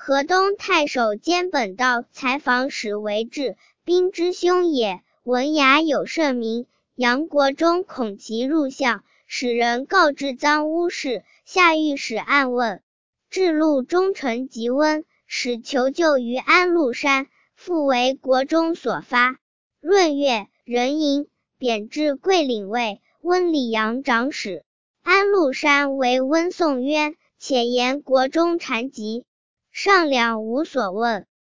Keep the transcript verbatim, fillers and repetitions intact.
河东太守监本道采访使为质，兵之凶也。文雅有甚名，杨国忠恐其入相，使人告知赃污事，下御史暗问。至路忠臣即温，使求救于安禄山，复为国中所发。闰月，壬寅，贬至桂岭尉，温里阳长史。安禄山为温宋冤，且言国中缠疾，上两无所问。